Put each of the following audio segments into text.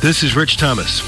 This is Rich Thomas.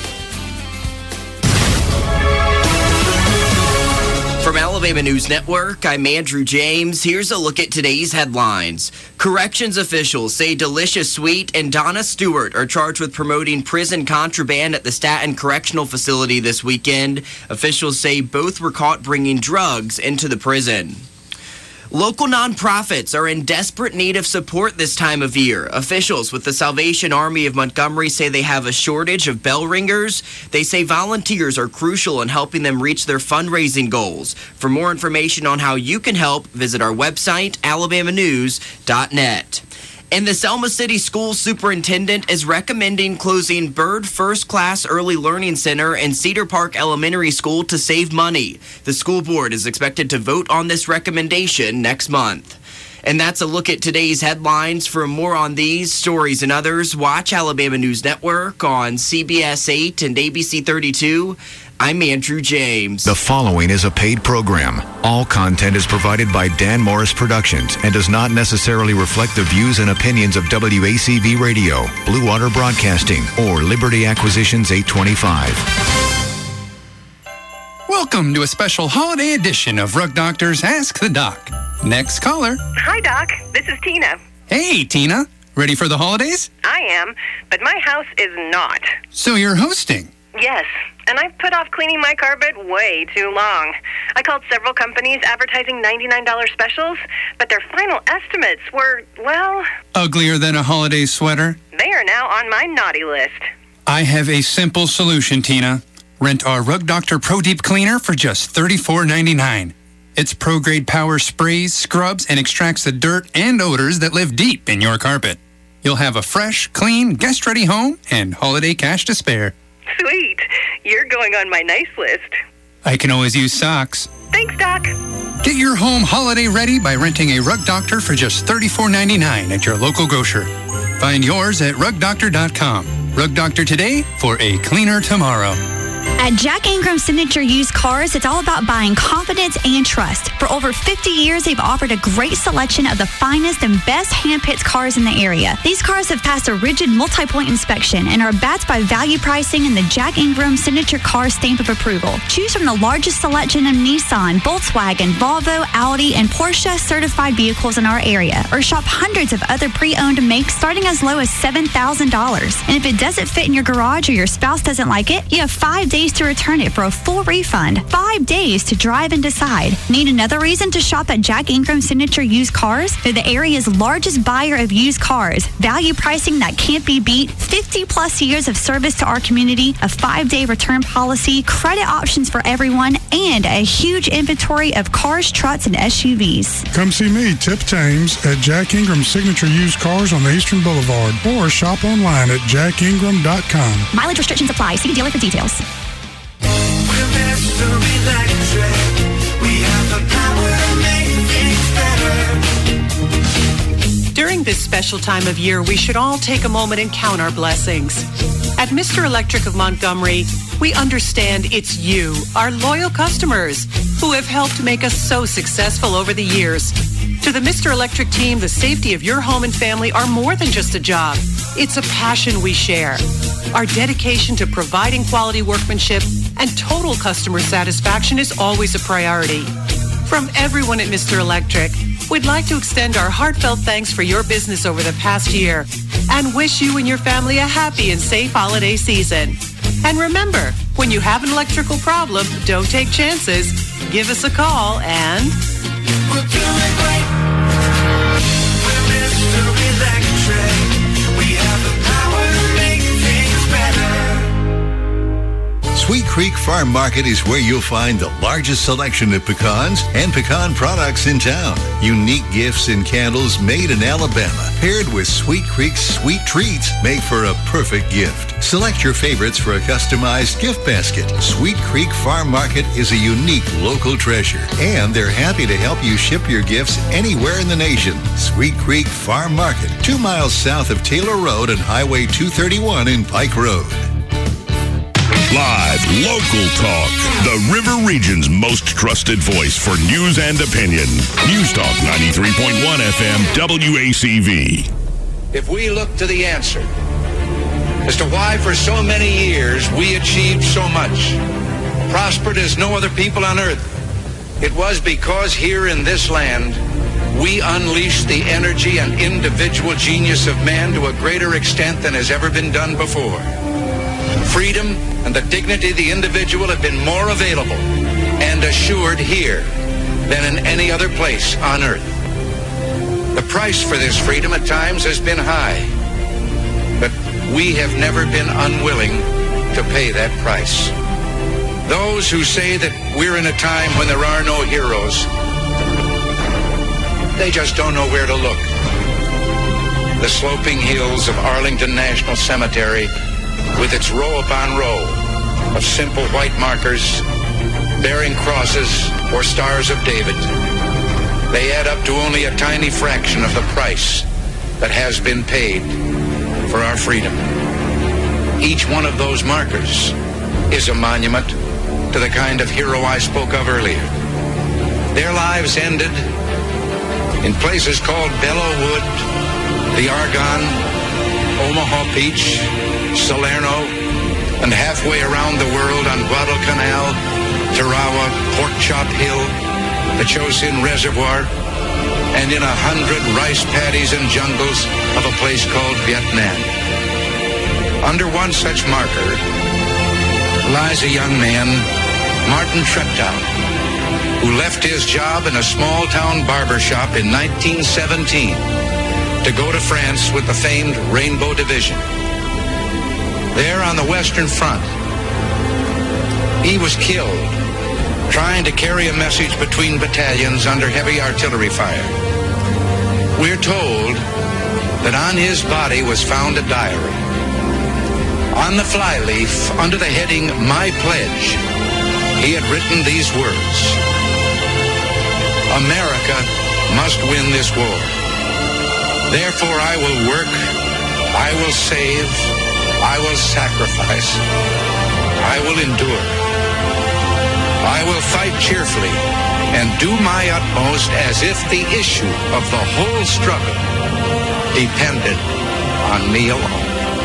From Alabama News Network, I'm Andrew James. Here's a look at today's headlines. Corrections officials say Delicious Sweet and Donna Stewart are charged with promoting prison contraband at the Staten Correctional Facility this weekend. Officials say both were caught bringing drugs into the prison. Local nonprofits are in desperate need of support this time of year. Officials with the Salvation Army of Montgomery say they have a shortage of bell ringers. They say volunteers are crucial in helping them reach their fundraising goals. For more information on how you can help, visit our website, alabamanews.net. And the Selma City School Superintendent is recommending closing Byrd First Class Early Learning Center and Cedar Park Elementary School to save money. The school board is expected to vote on this recommendation next month. And that's a look at today's headlines. For more on these stories and others, watch Alabama News Network on CBS 8 and ABC 32. I'm Andrew James. The following is a paid program. All content is provided by Dan Morris Productions and does not necessarily reflect the views and opinions of WACV Radio, Blue Water Broadcasting, or Liberty Acquisitions 825. Welcome to a special holiday edition of Rug Doctor's Ask the Doc. Next caller. Hi, Doc. This is Tina. Hey, Tina. Ready for the holidays? I am, but my house is not. So you're hosting? Yes, and I've put off cleaning my carpet way too long. I called several companies advertising $99 specials, but their final estimates were, well... uglier than a holiday sweater? They are now on my naughty list. I have a simple solution, Tina. Rent our Rug Doctor Pro Deep Cleaner for just $34.99. Its pro-grade power sprays, scrubs, and extracts the dirt and odors that live deep in your carpet. You'll have a fresh, clean, guest-ready home and holiday cash to spare. Sweet. You're going on my nice list. I can always use socks. Thanks, Doc. Get your home holiday ready by renting a Rug Doctor for just $34.99 at your local grocer. Find yours at rugdoctor.com. Rug Doctor today for a cleaner tomorrow. At Jack Ingram Signature Used Cars, it's all about buying confidence and trust. For over 50 years, they've offered a great selection of the finest and best hand-picked cars in the area. These cars have passed a rigid multi-point inspection and are backed by value pricing and the Jack Ingram Signature Car stamp of approval. Choose from the largest selection of Nissan, Volkswagen, Volvo, Audi, and Porsche certified vehicles in our area, or shop hundreds of other pre-owned makes starting as low as $7,000. And if it doesn't fit in your garage or your spouse doesn't like it, you have 5 days to return it for a full refund. 5 days to drive and decide. Need another reason to shop at Jack Ingram Signature Used Cars? They're the area's largest buyer of used cars. Value pricing that can't be beat. 50 plus years of service to our community. A 5-day return policy. Credit options for everyone. And a huge inventory of cars, trucks, and SUVs. Come see me, Tip Thames, at Jack Ingram Signature Used Cars on the Eastern Boulevard. Or shop online at jackingram.com. Mileage restrictions apply. See dealer for details. During this special time of year, we should all take a moment and count our blessings. At Mr. Electric of Montgomery, we understand it's you, our loyal customers, who have helped make us so successful over the years. To the Mr. Electric team, the safety of your home and family are more than just a job. It's a passion we share. Our dedication to providing quality workmanship and total customer satisfaction is always a priority. From everyone at Mr. Electric, we'd like to extend our heartfelt thanks for your business over the past year and wish you and your family a happy and safe holiday season. And remember, when you have an electrical problem, don't take chances. Give us a call and... we'll do it right. We're Mr. Electric. We have the power to make things better. Sweet Creek Farm Market is where you'll find the largest selection of pecans and pecan products in town. Unique gifts and candles made in Alabama, paired with Sweet Creek's sweet treats, make for a perfect gift. Select your favorites for a customized gift basket. Sweet Creek Farm Market is a unique local treasure, and they're happy to help you ship your gifts anywhere in the nation. Sweet Creek Farm Market, 2 miles south of Taylor Road and Highway 231 in Pike Road. Live, local talk. The River Region's most trusted voice for news and opinion. News Talk 93.1 FM WACV. If we look to the answer, as to why for so many years we achieved so much, prospered as no other people on earth. It was because here in this land, we unleashed the energy and individual genius of man to a greater extent than has ever been done before. Freedom and the dignity of the individual have been more available and assured here than in any other place on earth. The price for this freedom at times has been high, but we have never been unwilling to pay that price. Those who say that we're in a time when there are no heroes, they just don't know where to look. The sloping hills of Arlington National Cemetery, with its row upon row of simple white markers bearing crosses or stars of David, they add up to only a tiny fraction of the price that has been paid for our freedom. Each one of those markers is a monument to the kind of hero I spoke of earlier. Their lives ended in places called Belleau Wood, the Argonne, Omaha Beach, Salerno, and halfway around the world on Guadalcanal, Tarawa, Pork Chop Hill, the Chosin Reservoir, and in 100 rice paddies and jungles of a place called Vietnam. Under one such marker lies a young man, Martin Treptow, who left his job in a small-town barber shop in 1917 to go to France with the famed Rainbow Division. There on the Western Front, he was killed trying to carry a message between battalions under heavy artillery fire. We're told that on his body was found a diary. On the flyleaf, under the heading, My Pledge, he had written these words: America must win this war. Therefore I will work, I will save, I will sacrifice, I will endure. I will fight cheerfully and do my utmost as if the issue of the whole struggle depended on me alone.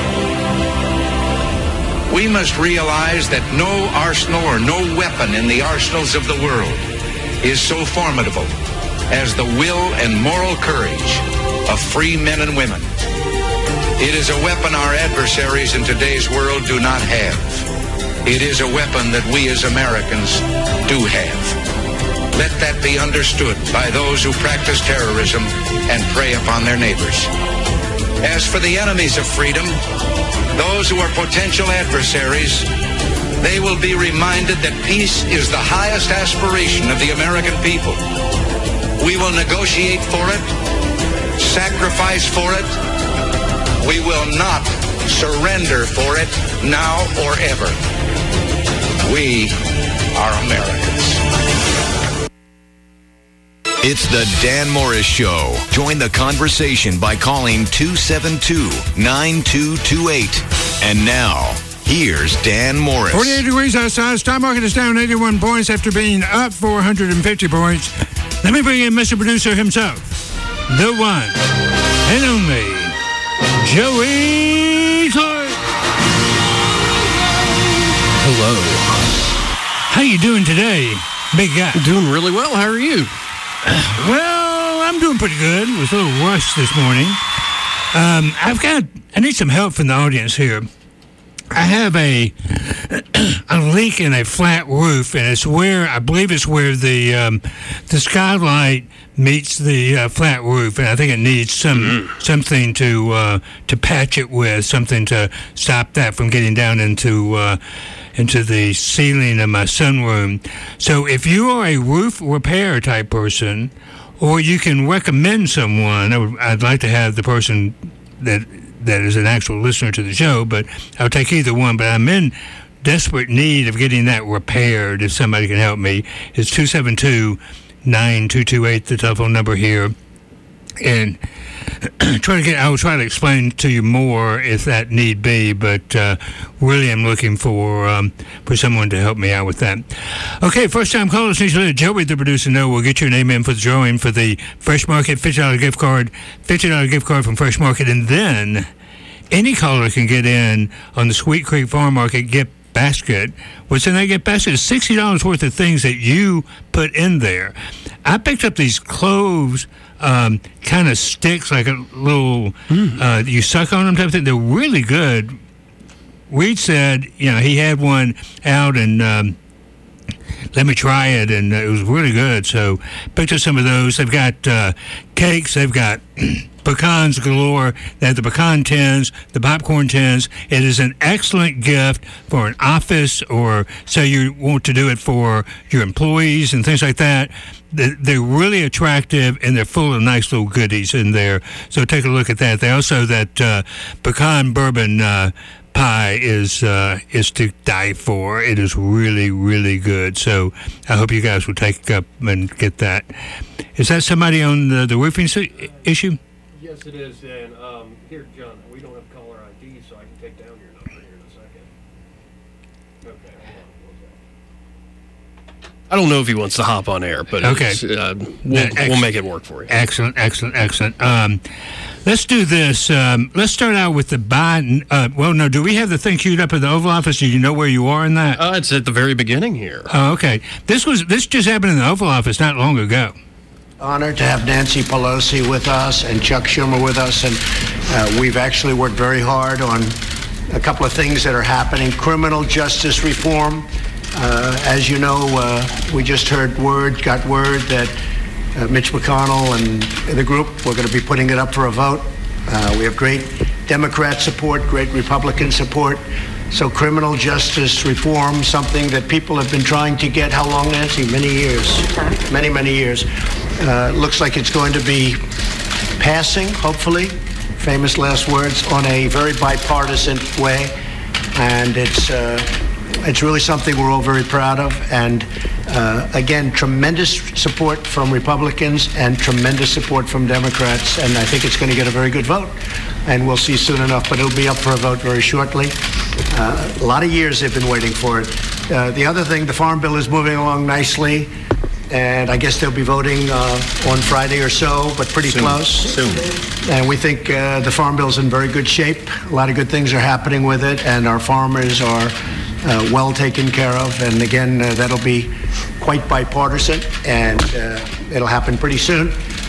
We must realize that no arsenal or no weapon in the arsenals of the world is so formidable as the will and moral courage of free men and women. It is a weapon our adversaries in today's world do not have. It is a weapon that we as Americans do have. Let that be understood by those who practice terrorism and prey upon their neighbors. As for the enemies of freedom, those who are potential adversaries, they will be reminded that peace is the highest aspiration of the American people. We will negotiate for it, sacrifice for it. We will not surrender for it now or ever. We are Americans. It's the Dan Morris Show. Join the conversation by calling 272-9228. And now, here's Dan Morris. 48 degrees outside. Stock market is down 81 points after being up 450 points. Let me bring in Mr. Producer himself, the one and only Joey Clark. Hello. How you doing today, big guy? Doing really well. How are you? Well, I'm doing pretty good. It was a little rushed this morning. I need some help from the audience here. I have a leak in a flat roof, and it's where I believe it's where the skylight meets the flat roof, and I think it needs something to patch it with, something to stop that from getting down into the ceiling of my sunroom. So if you are a roof repair type person, or you can recommend someone, I'd like to have the person that is an actual listener to the show, but I'll take either one. But I'm in desperate need of getting that repaired. If somebody can help me, it's 272-9228, the telephone number here. And I will try to explain to you more if that need be, but really I'm looking for someone to help me out with that. Okay, first time callers need to let Joey, the producer, know. We'll get your name in for the drawing for the Fresh Market $50 gift card from Fresh Market, and then any caller can get in on the Sweet Creek Farm Market gift basket. What's in that gift basket is $60 worth of things that you put in there. I picked up these cloves kind of sticks, like a little, you suck on them type of thing. They're really good. Reed said, he had one out and let me try it, and it was really good. So picked up some of those. They've got cakes. They've got pecans galore. They have the pecan tins, the popcorn tins. It is an excellent gift for an office, or say you want to do it for your employees and things like that. They're really attractive, and they're full of nice little goodies in there. So take a look at that. They also, that pecan bourbon pie is to die for. It is really, really good. So I hope you guys will take up and get that. Is that somebody on the roofing issue? Yes, it is. And here, John, we don't have caller ID, so I can take down your number here in a second. Okay, hold on. I don't know if he wants to hop on air, but okay. We'll make it work for you. Excellent. Let's do this. Let's start out with the Biden. Do we have the thing queued up at the Oval Office? Do you know where you are in that? It's at the very beginning here. Oh, okay. This just happened in the Oval Office not long ago. Honored to have Nancy Pelosi with us and Chuck Schumer with us, and we've actually worked very hard on a couple of things that are happening. Criminal justice reform. As you know, we just got word that Mitch McConnell and the group, we're going to be putting it up for a vote. We have great Democrat support, great Republican support. So criminal justice reform, something that people have been trying to get, how long, Nancy? Many years. Many years. Looks like it's going to be passing, hopefully, famous last words, on a very bipartisan way. And it's really something we're all very proud of. And again, tremendous support from Republicans and tremendous support from Democrats. And I think it's going to get a very good vote. And we'll see soon enough, but it'll be up for a vote very shortly. A lot of years they've been waiting for it. The other thing, the Farm Bill is moving along nicely. And I guess they'll be voting on Friday or so, but pretty close. Soon. And we think the Farm Bill's in very good shape. A lot of good things are happening with it, and our farmers are well taken care of. And again, that'll be quite bipartisan, and it'll happen pretty soon.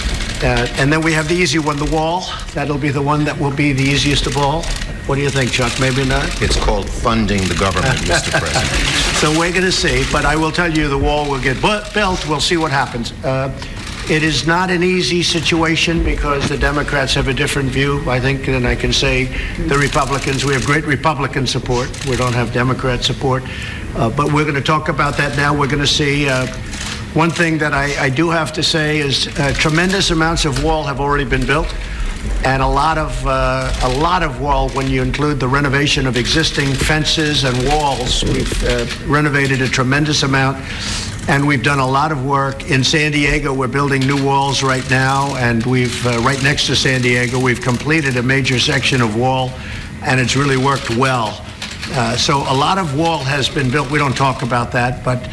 And then we have the easy one, the wall. That'll be the one that will be the easiest of all. What do you think, Chuck? Maybe not? It's called funding the government, Mr. President. So we're going to see, but I will tell you the wall will get built. We'll see what happens. It is not an easy situation because the Democrats have a different view, I think, than I can say the Republicans. We have great Republican support. We don't have Democrat support. But we're going to talk about that now. We're going to see. One thing that I do have to say is tremendous amounts of wall have already been built. And a lot of wall, when you include the renovation of existing fences and walls. We've renovated a tremendous amount, and we've done a lot of work. In San Diego, we're building new walls right now, and we've, right next to San Diego, we've completed a major section of wall, and it's really worked well. So a lot of wall has been built. We don't talk about that, but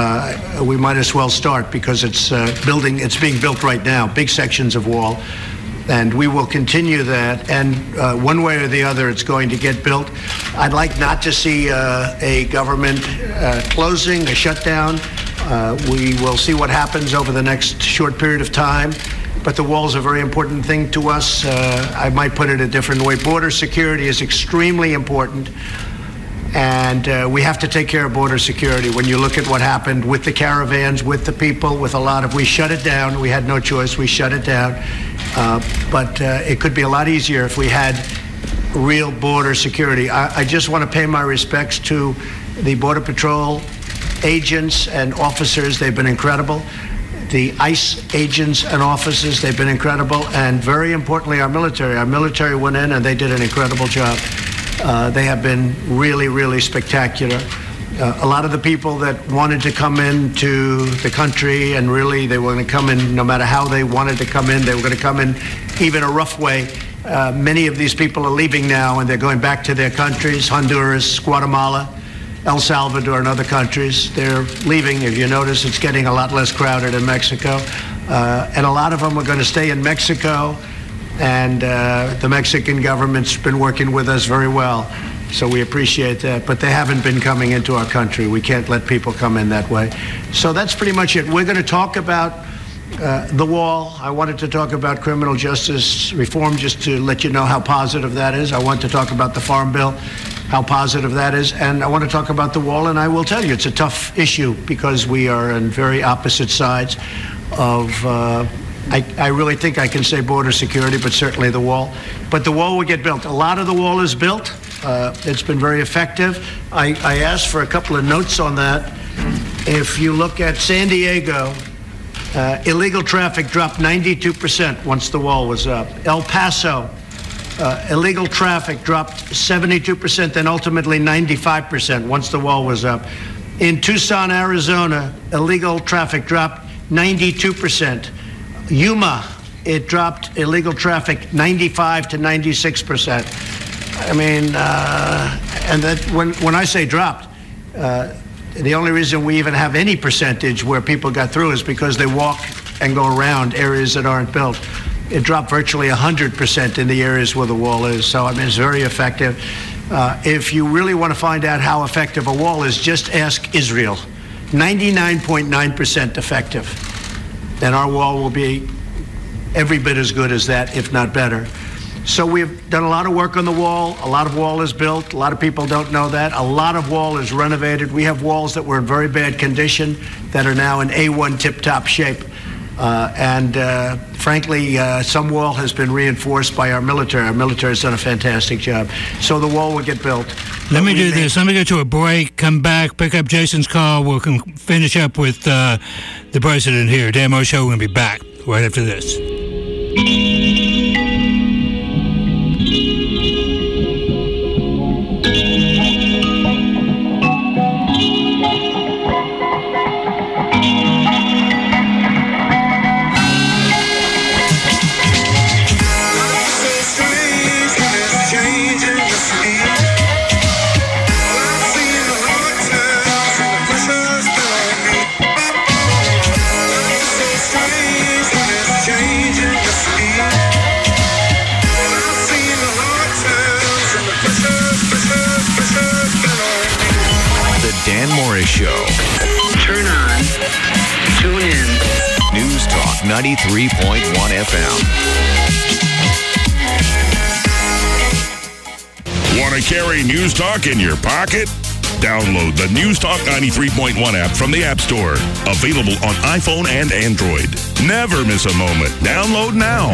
we might as well start because it's being built right now, big sections of wall. And we will continue that, and one way or the other, it's going to get built. I'd like not to see a government closing, a shutdown. We will see what happens over the next short period of time, but the wall is a very important thing to us. I might put it a different way. Border security is extremely important, and we have to take care of border security. When you look at what happened with the caravans, with the people, with we shut it down. We had no choice. We shut it down. But it could be a lot easier if we had real border security. I just want to pay my respects to the Border Patrol agents and officers. They've been incredible. The ICE agents and officers, they've been incredible. And very importantly, our military. Our military went in and they did an incredible job. They have been really, really spectacular. A lot of the people that wanted to come into the country, and really they were going to come in no matter how they wanted to come in, they were going to come in even a rough way. Many of these people are leaving now, and they're going back to their countries, Honduras, Guatemala, El Salvador, and other countries. They're leaving. If you notice, it's getting a lot less crowded in Mexico. And a lot of them are going to stay in Mexico And the Mexican government's been working with us very well. So we appreciate that. But they haven't been coming into our country. We can't let people come in that way. So that's pretty much it. We're going to talk about the wall. I wanted to talk about criminal justice reform just to let you know how positive that is. I want to talk about the Farm Bill, how positive that is. And I want to talk about the wall. And I will tell you, it's a tough issue because we are on very opposite sides of, I really think I can say border security, but certainly the wall. But the wall will get built. A lot of the wall is built. It's been very effective. I asked for a couple of notes on that. If you look at San Diego, illegal traffic dropped 92% once the wall was up. El Paso, illegal traffic dropped 72%, then ultimately 95% once the wall was up. In Tucson, Arizona, illegal traffic dropped 92%. Yuma, it dropped illegal traffic 95 to 96%. I mean, and that when I say dropped, the only reason we even have any percentage where people got through is because they walk and go around areas that aren't built. It dropped virtually 100% in the areas where the wall is. So, I mean, it's very effective. If you really want to find out how effective a wall is, just ask Israel. 99.9% effective. And our wall will be every bit as good as that, if not better. So we've done a lot of work on the wall. A lot of wall is built. A lot of people don't know that. A lot of wall is renovated. We have walls that were in very bad condition that are now in A1 tip-top shape. Frankly, some wall has been reinforced by our military. Our military has done a fantastic job. So the wall will get built. Let me do this. Let me go to a break, come back, pick up Jason's call. We'll finish up with the president here. Dan Morris Show will be back right after this. Dan Morris Show. Turn on. Tune in. News Talk 93.1 FM. Want to carry News Talk in your pocket? Download the News Talk 93.1 app from the App Store. Available on iPhone and Android. Never miss a moment. Download now.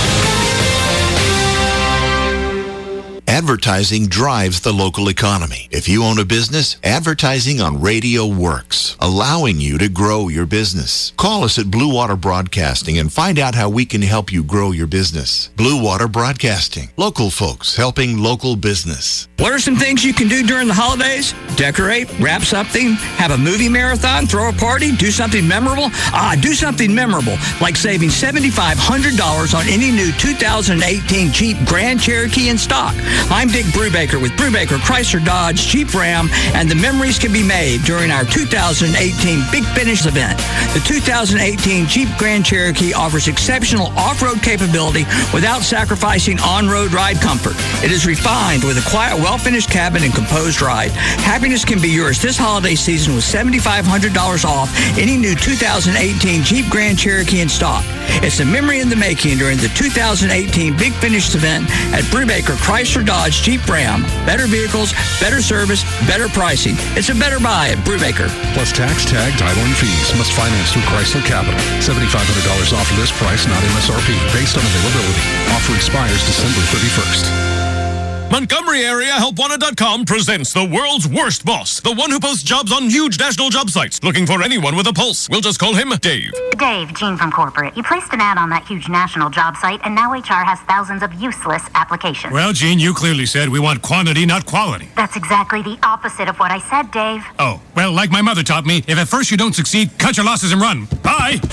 Advertising drives the local economy. If you own a business, advertising on radio works, allowing you to grow your business. Call us at Blue Water Broadcasting and find out how we can help you grow your business. Blue Water Broadcasting. Local folks helping local business. What are some things you can do during the holidays? Decorate, wrap something, have a movie marathon, throw a party, do something memorable? Do something memorable, like saving $7,500 on any new 2018 Jeep Grand Cherokee in stock. I'm Dick Brubaker with Brubaker Chrysler Dodge Jeep Ram, and the memories can be made during our 2018 Big Finish event. The 2018 Jeep Grand Cherokee offers exceptional off-road capability without sacrificing on-road ride comfort. It is refined with a quiet, well-finished cabin and composed ride. Happiness can be yours this holiday season with $7,500 off any new 2018 Jeep Grand Cherokee in stock. It's a memory in the making during the 2018 Big Finish event at Brubaker Chrysler Dodge Jeep Ram. Better vehicles, better service, better pricing. It's a better buy at Brubaker. Plus tax, tag, title, and fees. Must finance through Chrysler Capital. $7,500 off list price, not MSRP. Based on availability. Offer expires December 31st. Montgomery Area HelpWanted.com presents the world's worst boss, the one who posts jobs on huge national job sites, looking for anyone with a pulse. We'll just call him Dave. Dave, Gene from corporate. You placed an ad on that huge national job site, and now HR has thousands of useless applications. Well, Gene, you clearly said we want quantity, not quality. That's exactly the opposite of what I said, Dave. Oh, well, like my mother taught me, if at first you don't succeed, cut your losses and run. Bye!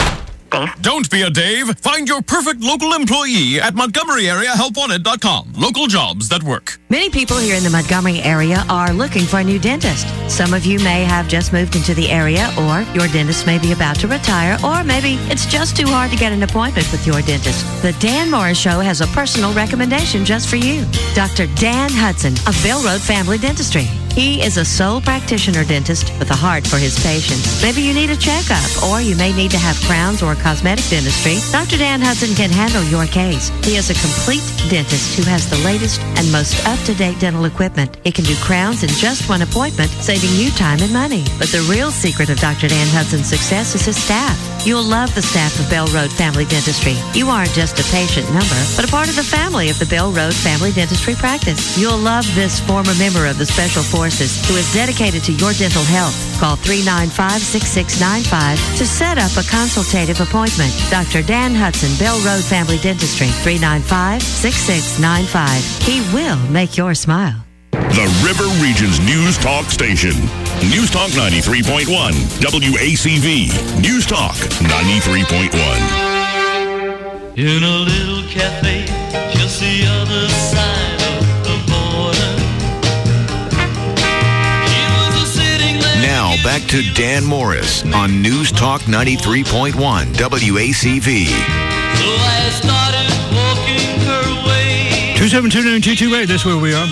Dave? Don't be a Dave. Find your perfect local employee at MontgomeryAreaHelpWanted.com. Local jobs that work. Many people here in the Montgomery area are looking for a new dentist. Some of you may have just moved into the area, or your dentist may be about to retire, or maybe it's just too hard to get an appointment with your dentist. The Dan Morris Show has a personal recommendation just for you. Dr. Dan Hudson of Bell Road Family Dentistry. He is a sole practitioner dentist with a heart for his patients. Maybe you need a checkup, or you may need to have crowns or cosmetic dentistry. Dr. Dan Hudson can handle your case. He is a complete dentist who has the latest and most up-to-date dental equipment. He can do crowns in just one appointment, saving you time and money. But the real secret of Dr. Dan Hudson's success is his staff. You'll love the staff of Bell Road Family Dentistry. You aren't just a patient number, but a part of the family of the Bell Road Family Dentistry practice. You'll love this former member of the Special Forces who is dedicated to your dental health. Call 395-6695 to set up a consultative appointment. Dr. Dan Hudson, Bell Road Family Dentistry, 395-6695. He will make your smile. The River Region's News Talk station. News Talk 93.1. WACV. News Talk 93.1. In a little cafe just the other side of the border. Now back to Dan Morris on News Talk 93.1 WACV. So I started walking her way. 2729228, that's where we are.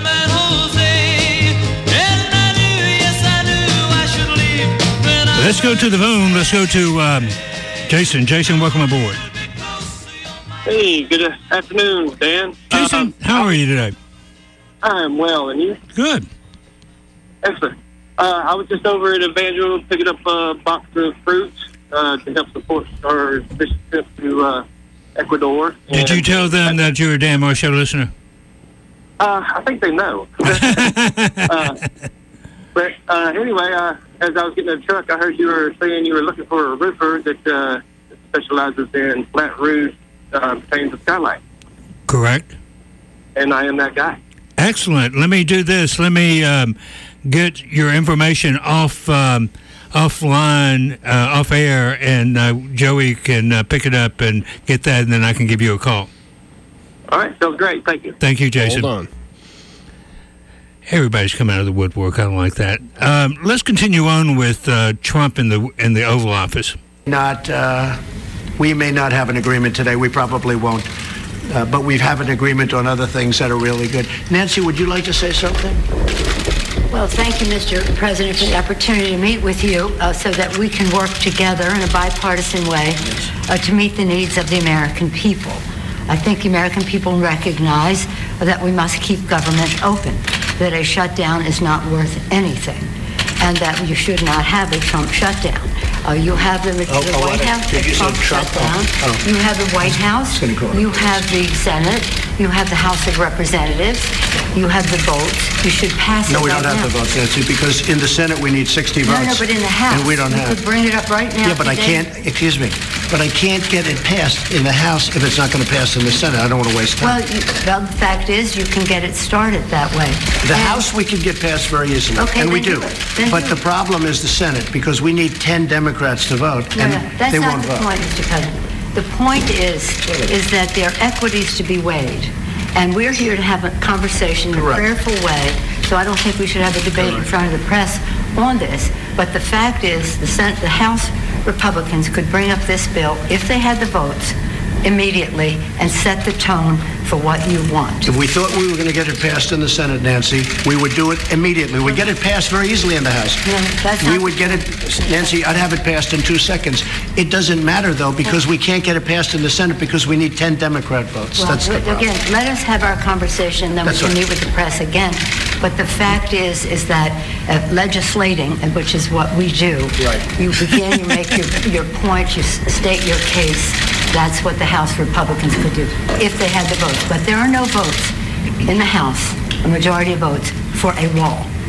Let's go to the phone. Let's go to Jason. Jason, welcome aboard. Hey, good afternoon, Dan. Jason, how are you today? I'm well, and you? Good. Excellent. I was just over at Evangel picking up a box of fruit to help support our mission trip to Ecuador. Did you tell them that you're a Dan Morris Show listener? I think they know. But anyway, as I was getting in the truck, I heard you were saying you were looking for a roofer that specializes in flat roofs pertaining to skylight. Correct. And I am that guy. Excellent. Let me do this. Let me get your information offline, off air, and Joey can pick it up and get that, and then I can give you a call. All right. Sounds great. Thank you. Thank you, Jason. Hold on. Everybody's come out of the woodwork. I don't like that. Let's continue on with Trump in the Oval Office. We may not have an agreement today. We probably won't. But we have an agreement on other things that are really good. Nancy, would you like to say something? Well, thank you, Mr. President, for the opportunity to meet with you so that we can work together in a bipartisan way to meet the needs of the American people. I think the American people recognize that we must keep government open, that a shutdown is not worth anything, and that you should not have a Trump shutdown. You have the White House, the Trump shutdown. You have the White House. You have the Senate. You have the House of Representatives. You have the votes. You should pass it. No, we don't have the votes, Nancy, because in the Senate we need 60 votes. No, but in the House. And we don't have. You could bring it up right now. Yeah, but today. I can't, excuse me, but I can't get it passed in the House if it's not going to pass in the Senate. I don't want to waste time. Well, the fact is you can get it started that way. The House we can get passed very easily, okay, and we do. But do the problem is the Senate, because we need 10 Democrats to vote, and that's they not won't the vote. point, Mr. President. The point is that there are equities to be weighed. And we're here to have a conversation in a prayerful way, so I don't think we should have a debate in front of the press on this. But the fact is the House Republicans could bring up this bill, if they had the votes, immediately and set the tone for what you want. If we thought we were going to get it passed in the Senate, Nancy, we would do it immediately. We'd get it passed very easily in the House. We would get it, Nancy, I'd have it passed in 2 seconds. It doesn't matter, though, because we can't get it passed in the Senate because we need 10 Democrat votes. Well, That's the problem. again, let us have our conversation, then we can meet with the press again. But the fact is that legislating, which is what we do, you begin, you make your point, you state your case. That's what the House Republicans could do if they had the votes. But there are no votes in the House, a majority of votes, for a wall.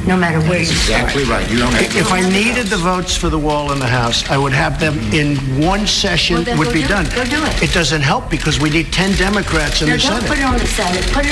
no matter where you Exactly right. You don't have If I needed the votes for the wall in the House, I would have them in one session. Well, then would go be do done. it. Go do it. It doesn't help because we need 10 Democrats in No, the don't Senate. put it on the Senate. Put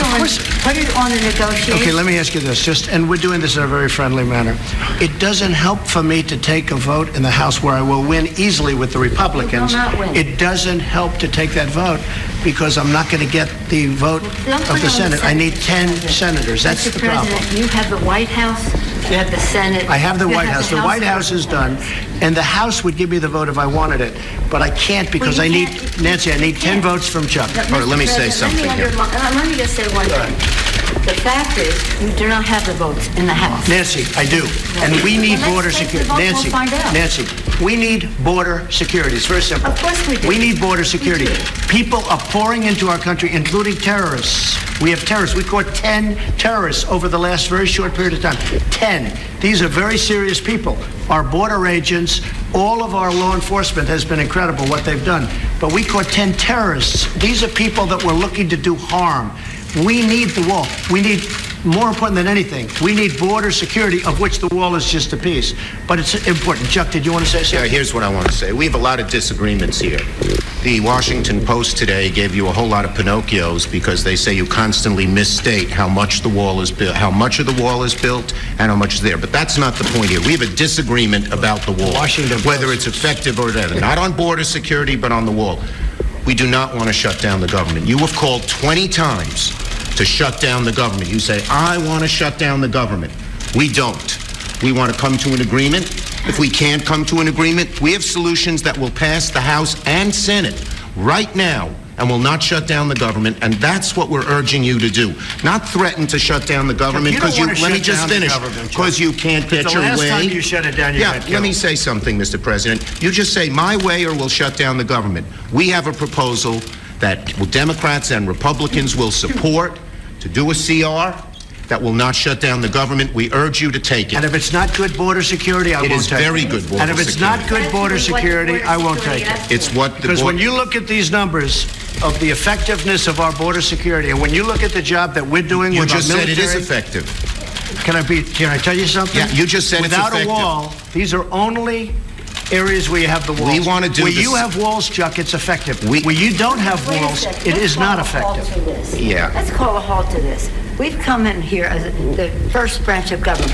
it on the negotiation. Okay, let me ask you this, and we're doing this in a very friendly manner. It doesn't help for me to take a vote in the House where I will win easily with the Republicans. You will not win. It doesn't help to take that vote because I'm not going to get the vote Don't put of it the on Senate. I need 10 senators. That's Mr. the problem. President, you have the White House, you have the Senate. I have the you White House. The White House is done, and the House would give me the vote if I wanted it, but I can't because Well, I you need, can't. Nancy, I need 10 votes from Chuck. Mr. let me say President, something here. Let me just say one thing. The fact is, you do not have the votes in the House. Nancy, I do. And we need Well, border let's take the security. vote, we'll find out. Nancy, we need border security. It's very simple. Of course we do. We need border security. do. People are pouring into our country, including terrorists. We have terrorists. We caught 10 terrorists over the last very short period of time. 10. These are very serious people. Our border agents, all of our law enforcement has been incredible what they've done. But we caught 10 terrorists. These are people that were looking to do harm. We need the wall. We need, more important than anything, we need border security, of which the wall is just a piece. But it's important. Chuck, did you want to say something? Yeah, here's what I want to say. We have a lot of disagreements here. The Washington Post today gave you a whole lot of Pinocchios because they say you constantly misstate how much the wall is built, how much of the wall is built, and how much is there. But that's not the point here. We have a disagreement about the wall, whether it's effective or whatever. Not on border security, but on the wall. We do not want to shut down the government. You have called 20 times to shut down the government. You say, I want to shut down the government. We don't. We want to come to an agreement. If we can't come to an agreement, we have solutions that will pass the House and Senate right now and will not shut down the government, and that's what we're urging you to do. Not threaten to shut down the government because you, let me just finish, because you can't get your way. The last time you shut it down, you got killed. Let me say something, Mr. President. You just say, my way or we'll shut down the government. We have a proposal that Democrats and Republicans will support to do a CR that will not shut down the government. We urge you to take it. And if it's not good border security, I won't take it. It is very good border security. And if it's not good border security, I won't take it. It's what the Because when you look at these numbers of the effectiveness of our border security, and when you look at the job that we're doing you with our just military, said it is effective. Can I tell you something? Yeah, you just said without it's effective. a wall, these are only areas where you have the walls. We want to do where this. you have walls, Chuck, it's effective. Where you don't have Wait a walls, second. it Let's is not call a halt effective. to this. Yeah. Let's call a halt to this. We've come in here as the first branch of government,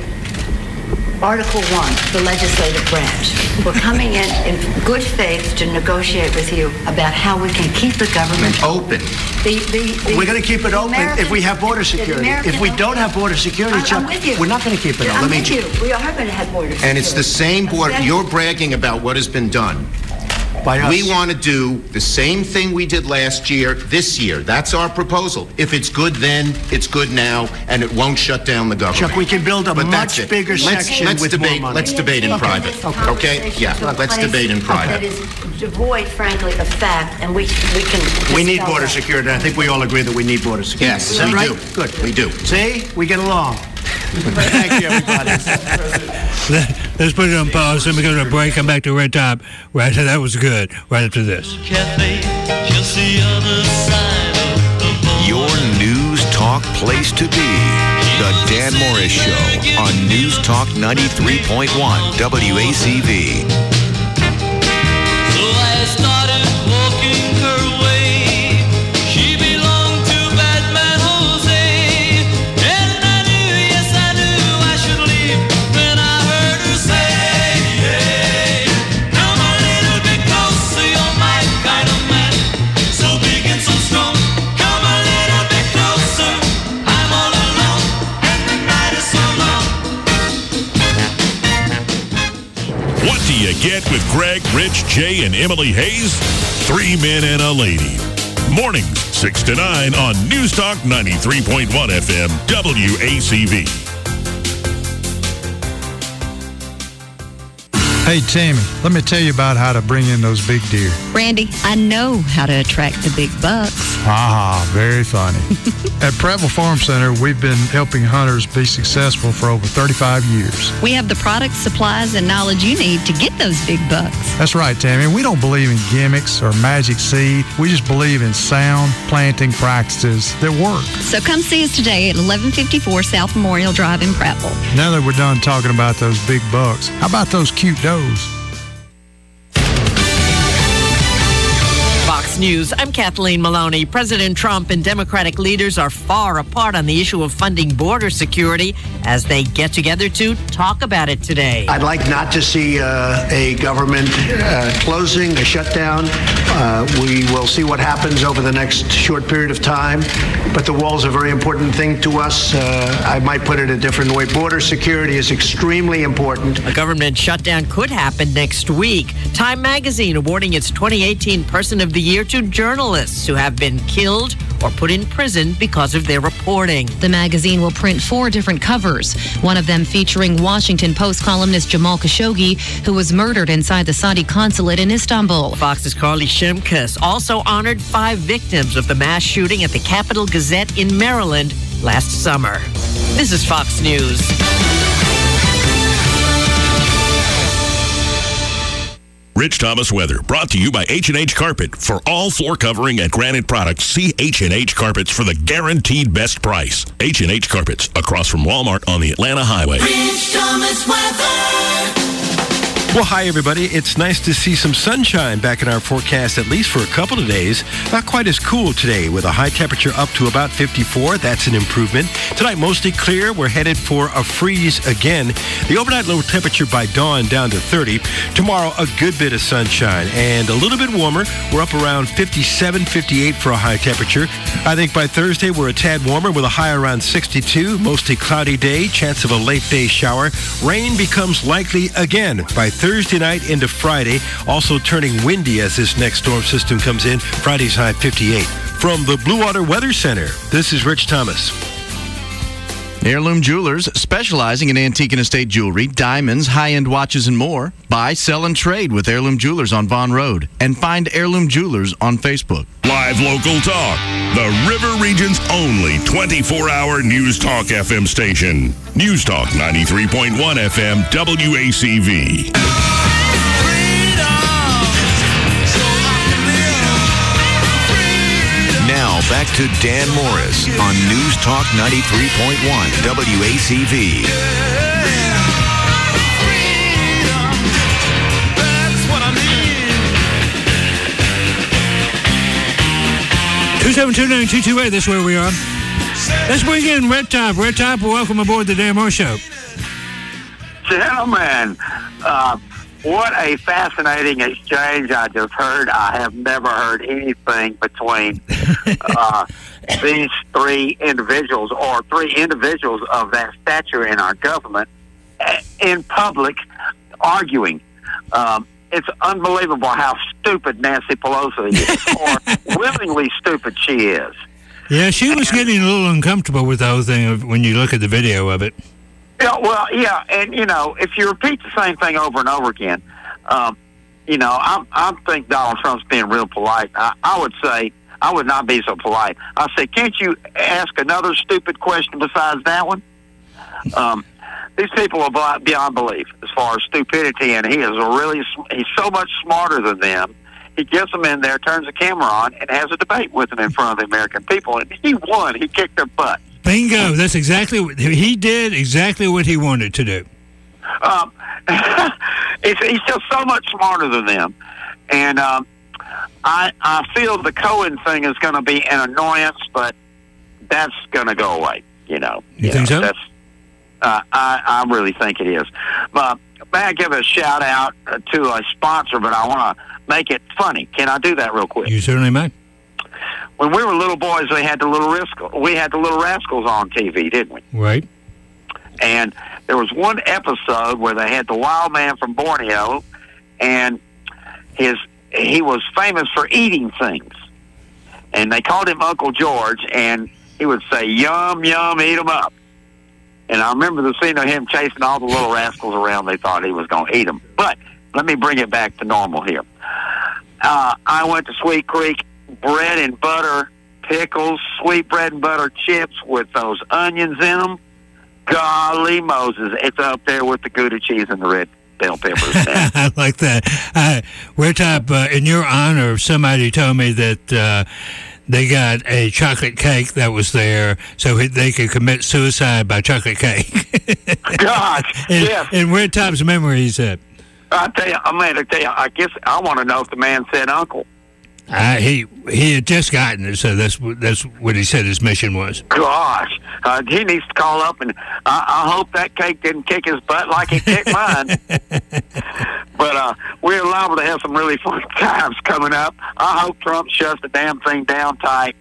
Article 1, the legislative branch. We're coming in good faith to negotiate with you about how we can keep the government open. We're going to keep it open if we have border security. If we don't have border security, Chuck, we're not going to keep it open. I'm with you. We are going to have border security. And it's the same border. You're bragging about what has been done. By us. We want to do the same thing we did last year, this year. That's our proposal. If it's good then, it's good now, and it won't shut down the government. Chuck, we can build a But that's much it. bigger section let's with debate, more money. Let's debate in private. Okay? Yeah, let's debate in That private. is devoid, frankly, of fact, and we can. We need dispel border that. security. I think we all agree that we need border security. Yes, Is that we right? do. Good. We do. See? We get along. Thank you, everybody. Let's put it on pause. Then we go to a break. Come back to Red Top. Right, that was good. Right after this. Cafe, just the other side of the border. Your News Talk place to be. The Dan Morris Show on News Talk 93.1 WACV. So I started walking her way. She belonged to Batman Jose. And I knew, yes I knew I should leave. When I heard her say, hey, come a little bit closer, you're my kind of man. So big and so strong. Come a little bit closer. I'm all alone and the night is so long. What do you get with Greg, Rich, Jay, and Emily Hayes? 3 men and a lady. Mornings, 6 to 9 on News Talk 93.1 FM, WACV. Hey, Tammy, let me tell you about how to bring in those big deer. Randy, I know how to attract the big bucks. Ah, very funny. At Prattville Farm Center, we've been helping hunters be successful for over 35 years. We have the products, supplies, and knowledge you need to get those big bucks. That's right, Tammy. We don't believe in gimmicks or magic seed. We just believe in sound planting practices that work. So come see us today at 1154 South Memorial Drive in Prattville. Now that we're done talking about those big bucks, how about those cute does? Fox News, I'm Kathleen Maloney. President Trump and Democratic leaders are far apart on the issue of funding border security as they get together to talk about it today. I'd like not to see a government closing, a shutdown. We will see what happens over the next short period of time. But the wall is a very important thing to us. I might put it a different way. Border security is extremely important. A government shutdown could happen next week. Time magazine awarding its 2018 Person of the Year to journalists who have been killed or put in prison because of their reporting. The magazine will print 4 different covers, one of them featuring Washington Post columnist Jamal Khashoggi, who was murdered inside the Saudi consulate in Istanbul. Fox's Carly Shimkus also honored 5 victims of the mass shooting at the Capital Gazette in Maryland last summer. This is Fox News. Rich Thomas weather, brought to you by H&H Carpet. For all floor covering and granite products, see H&H Carpets for the guaranteed best price. H&H Carpets, across from Walmart on the Atlanta Highway. Rich Thomas weather. Well, hi, everybody. It's nice to see some sunshine back in our forecast, at least for a couple of days. Not quite as cool today, with a high temperature up to about 54. That's an improvement. Tonight, mostly clear. We're headed for a freeze again. The overnight low temperature by dawn down to 30. Tomorrow, a good bit of sunshine and a little bit warmer. We're up around 57, 58 for a high temperature. I think by Thursday, we're a tad warmer with a high around 62. Mostly cloudy day. Chance of a late day shower. Rain becomes likely again by Thursday night into Friday, also turning windy as this next storm system comes in. Friday's high 58. From the Blue Water Weather Center, this is Rich Thomas. Heirloom Jewelers, specializing in antique and estate jewelry, diamonds, high-end watches, and more. Buy, sell, and trade with Heirloom Jewelers on Vaughn Road. And find Heirloom Jewelers on Facebook. Live local talk. The River Region's only 24-hour News Talk FM station. News Talk 93.1 FM WACV. Now back to Dan Morris on News Talk 93.1 WACV. 2729228, that's where we are. Let's bring in Red Top. Red Top, welcome aboard the Dan Morris Show. Gentlemen, what a fascinating exchange I just heard. I have never heard anything between these 3 individuals, or 3 individuals of that stature in our government, in public, arguing. It's unbelievable how stupid Nancy Pelosi is, or willingly stupid she is. Yeah, she was getting a little uncomfortable with the whole thing when you look at the video of it. Yeah, well, yeah, and, you know, if you repeat the same thing over and over again, you know, I think Donald Trump's being real polite. I would say, I would not be so polite. I say, can't you ask another stupid question besides that one? These people are beyond belief as far as stupidity, and he's so much smarter than them. He gets them in there, turns the camera on, and has a debate with them in front of the American people, and he won. He kicked their butt. Bingo! That's exactly what he did. Exactly what he wanted to do. He's just so much smarter than them, and I feel the Cohen thing is going to be an annoyance, but that's going to go away. You think so? That's, I really think it is. May I give a shout out to a sponsor, but I want to make it funny. Can I do that real quick? You certainly may. When we were little boys, we had the Little Rascals on TV, didn't we? Right. And there was one episode where they had the wild man from Borneo, and he was famous for eating things. And they called him Uncle George, and he would say, "Yum, yum, eat 'em up." And I remember the scene of him chasing all the little rascals around. They thought he was going to eat them. But let me bring it back to normal here. I went to Sweet Creek, bread and butter pickles, sweet bread and butter chips with those onions in them. Golly Moses, it's up there with the Gouda cheese and the red bell peppers. I like that. We're top, in your honor, somebody told me that they got a chocolate cake that was there so they could commit suicide by chocolate cake. Gosh, yes. And where Top's memory is at. I tell you, I guess I want to know if the man said uncle. He had just gotten it, so that's what he said his mission was. Gosh, he needs to call up, and I hope that cake didn't kick his butt like it kicked mine. But we're liable to have some really fun times coming up. I hope Trump shuts the damn thing down tight.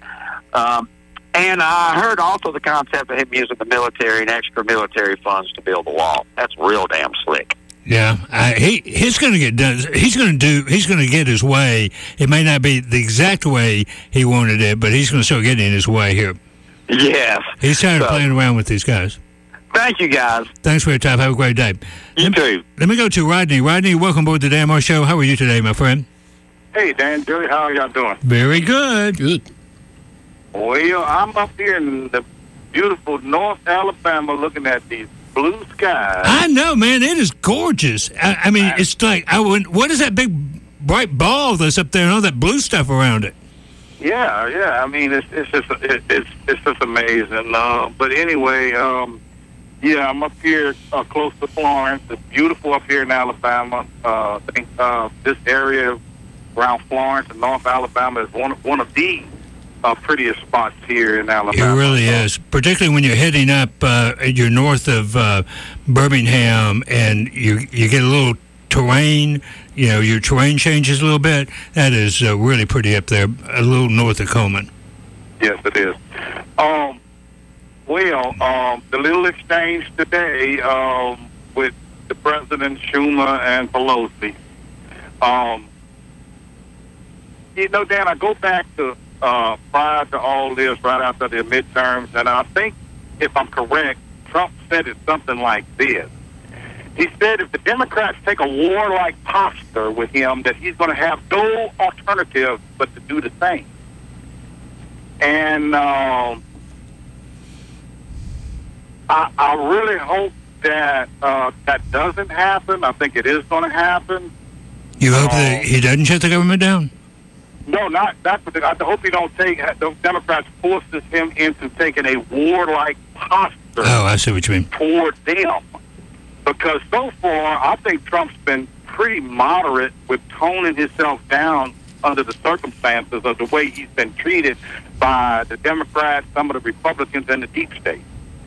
And I heard also the concept of him using the military and extra military funds to build the wall. That's real damn slick. Yeah, he's going to get done. He's going to get his way. It may not be the exact way he wanted it, but he's going to start getting his way here. Yes. He's tired of playing around with these guys. Thank you, guys. Thanks for your time. Have a great day. You too. Let me go to Rodney. Rodney, welcome aboard the Dan Moore Show. How are you today, my friend? Hey, Dan, Joey, how are y'all doing? Very good. Good. Well, I'm up here in the beautiful North Alabama looking at these blue skies. I know, man. It is gorgeous. I mean, it's like, what is that big bright ball that's up there and all that blue stuff around it? Yeah. I mean, it's just amazing. But anyway, yeah, I'm up here close to Florence. It's beautiful up here in Alabama. I think this area around Florence and North Alabama is one of the prettiest spots here in Alabama. It really is, particularly when you're heading up, you're north of Birmingham, and you get a little terrain. You know, your terrain changes a little bit. That is really pretty up there, a little north of Coleman. Yes, it is. The little exchange today with the President Schumer and Pelosi. You know, Dan, I go back to prior to all this, right after the midterms, and I think, if I'm correct, Trump said it something like this. He said if the Democrats take a warlike posture with him, that he's going to have no alternative but to do the same. And I really hope that that doesn't happen. I think it is going to happen. You hope that he doesn't shut the government down? No, not that. I hope he don't take the Democrats forces him into taking a warlike posture. Oh, I see what you mean. Toward them, because so far I think Trump's been pretty moderate with toning himself down under the circumstances of the way he's been treated by the Democrats, some of the Republicans, and the deep state.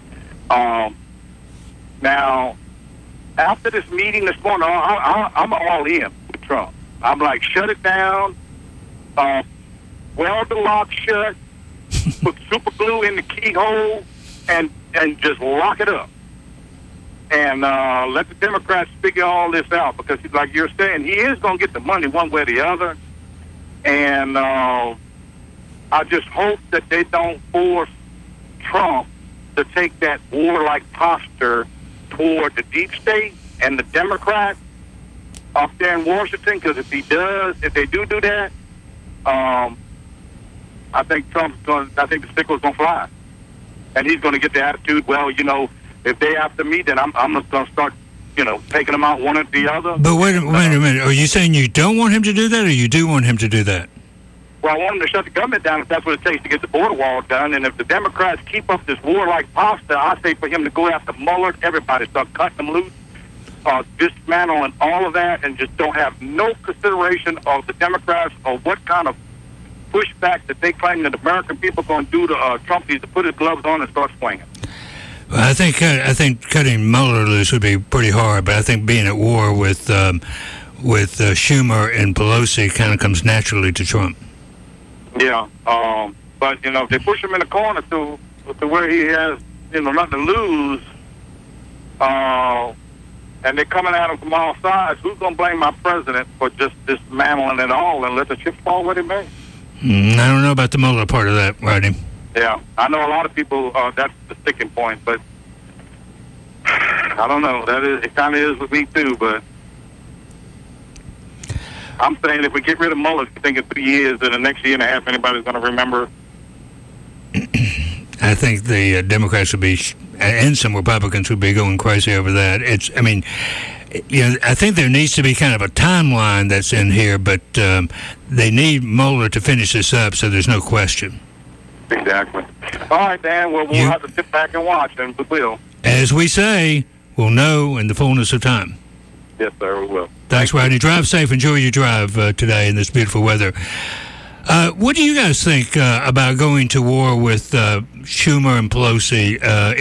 Now, after this meeting this morning, I'm all in with Trump. I'm like, shut it down. Weld the lock shut, put super glue in the keyhole, and just lock it up. And let the Democrats figure all this out, because, like you're saying, he is going to get the money one way or the other. And I just hope that they don't force Trump to take that warlike posture toward the deep state and the Democrats up there in Washington, because if they do that, I think the sickle's going to fly. And he's going to get the attitude, well, you know, if they after me, then I'm just going to start, you know, taking them out one or the other. But wait a minute. Are you saying you don't want him to do that, or you do want him to do that? Well, I want him to shut the government down if that's what it takes to get the border wall done. And if the Democrats keep up this warlike posture, I say for him to go after Mueller, everybody start cutting them loose, dismantling all of that, and just don't have no consideration of the Democrats or what kind of pushback that they claim that the American people are going to do to Trump. Needs to put his gloves on and start swinging. Well, I think cutting Mueller loose would be pretty hard, but I think being at war with Schumer and Pelosi kind of comes naturally to Trump. Yeah, but you know, if they push him in the corner to where he has, you know, nothing to lose, and they're coming at him from all sides, who's going to blame our president for just dismantling it all and let the chips fall where they may? I don't know about the Mueller part of that, Rodney. Yeah, I know a lot of people, that's the sticking point, but I don't know. It kind of is with me too, but I'm saying if we get rid of Mueller, I think in 3 years, in the next year and a half, anybody's going to remember. I think the Democrats would be, and some Republicans would be going crazy over that. I think there needs to be kind of a timeline that's in here, but they need Mueller to finish this up, so there's no question. Exactly. All right, Dan. Well, we'll have to sit back and watch, and we will. As we say, we'll know in the fullness of time. Yes, sir, we will. Thanks, Rodney. Drive safe. Enjoy your drive today in this beautiful weather. What do you guys think about going to war with Schumer and Pelosi?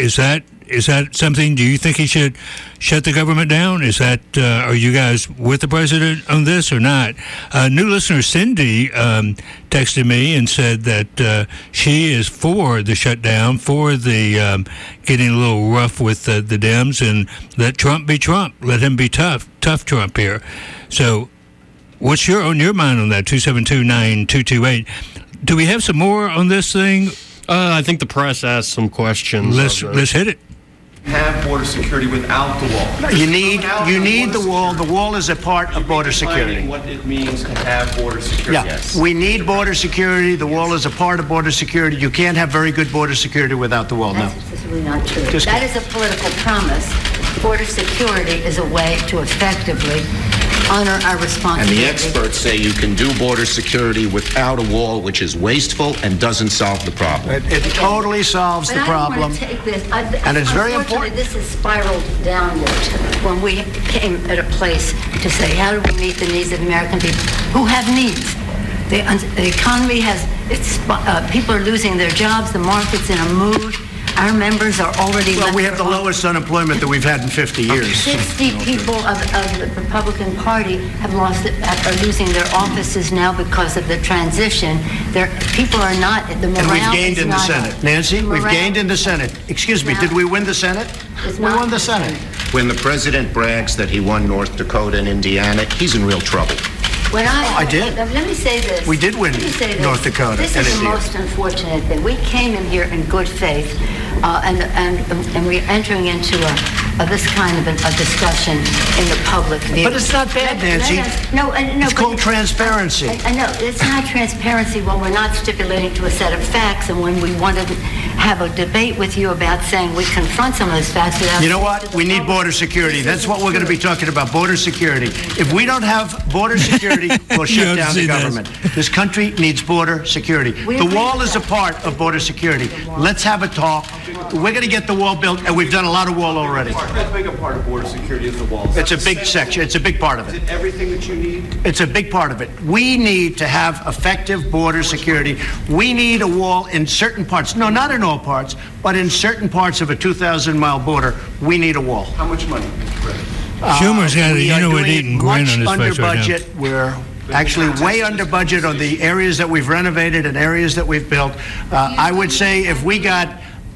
Is that something? Do you think he should shut the government down? Is that are you guys with the president on this or not? New listener Cindy texted me and said that she is for the shutdown, for the getting a little rough with the Dems, and let Trump be Trump. Let him be tough Trump here. So, what's on your mind on that? 272-9228. Do we have some more on this thing? I think the press asked some questions. Let's hit it. Have border security without the wall. You need the wall. The wall is a part of border security. What it means to have border security. Yeah, Yes. we need border security. The wall is a part of border security. You can't have very good border security without the wall. No. That's really not true. Just That is a political promise. Border security is a way to effectively honor our And responsibility. the experts say you can do border security without a wall, which is wasteful and doesn't solve the problem. It totally solves But the I don't problem. want to take this. And it's very Unfortunately, this has spiraled downward when we came at a place to say, how do we meet the needs of American people who have needs? The economy people are losing their jobs. The market's in a mood. Our members are already. Well, we have the lowest unemployment that we've had in 50 years. 60 people of the Republican Party are losing their offices now because of the transition. People are not, the morale And we've gained is in the not Senate. up. Nancy, The we've morale- gained in the Senate. Excuse me, did we win the Senate? It's We not won the Senate. When the president brags that he won North Dakota and Indiana, he's in real trouble. When I did. Let me say this. We did win Let me say this. North Dakota This and is the Indiana. most unfortunate thing. We came in here in good faith, and we're entering into this kind of a discussion in the public view. But it's not bad, Nancy. It's called transparency. I know it's not transparency when we're not stipulating to a set of facts, and when we want to have a debate with you about saying we confront some of those facts without. You know what? We need border security. That's what we're going to be talking about, border security. If we don't have border security, we'll shut down the government. This country needs border security. The wall is a part of border security. Let's have a talk. We're going to get the wall built, and we've done a lot of wall already. How big a part of border security is the wall? It's a big section. It's a big part of Is it. it everything that you need? It's a big part of it. We need to have effective border security. We need a wall in certain parts. No, not in all parts, but in certain parts of a 2,000-mile border, we need a wall. How much money, Mr. President? Schumer's got we a are what doing eating it grin much on his under face right now. budget. We're actually way under budget on the areas that we've renovated and areas that we've built. I would say if we got